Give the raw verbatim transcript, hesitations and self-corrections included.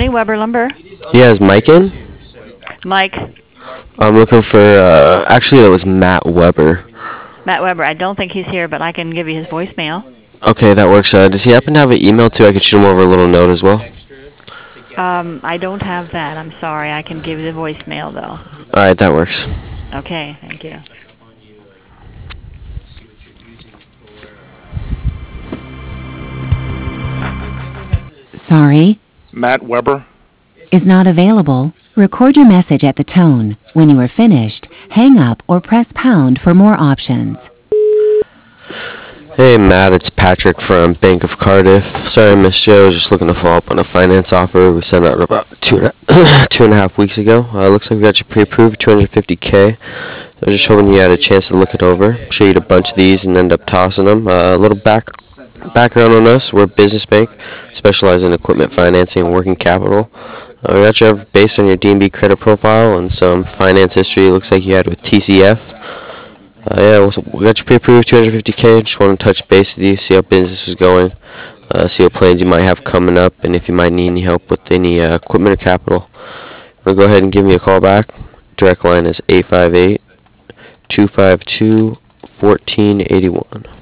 morning, Weber Lumber. Yeah, is Mike in? Mike. I'm looking for, uh, actually that was Matt Weber. Matt Weber. I don't think he's here, but I can give you his voicemail. Okay, that works. Uh, does he happen to have an email too? I could shoot him over a little note as well. Um, I don't have that. I'm sorry. I can give you the voicemail, though. Alright, that works. Okay, thank you. Sorry, Matt Weber. is not available. Record your message at the tone. When you are finished, hang up or press pound for more options. Hey Matt, it's Patrick from Bank of Cardiff. Sorry I missed you. I was just looking to follow up on a finance offer we sent out about two and a, two and a half weeks ago. Uh, looks like we got you pre-approved, two hundred fifty K. I was just hoping you had a chance to look it over. I'm sure you had a bunch of these and end up tossing them. Uh, a little back background on us: we're a business bank, specialize in equipment financing and working capital. Uh, we got you based on your D and B credit profile and some finance history. It looks like you had with T C F. Uh, yeah, we got you pre-approved, two hundred fifty K. Just want to touch base with you, see how business is going, uh, see what plans you might have coming up, and if you might need any help with any uh, equipment or capital. Well, go ahead and give me a call back. Direct line is eight five eight, two five two, one four eight one.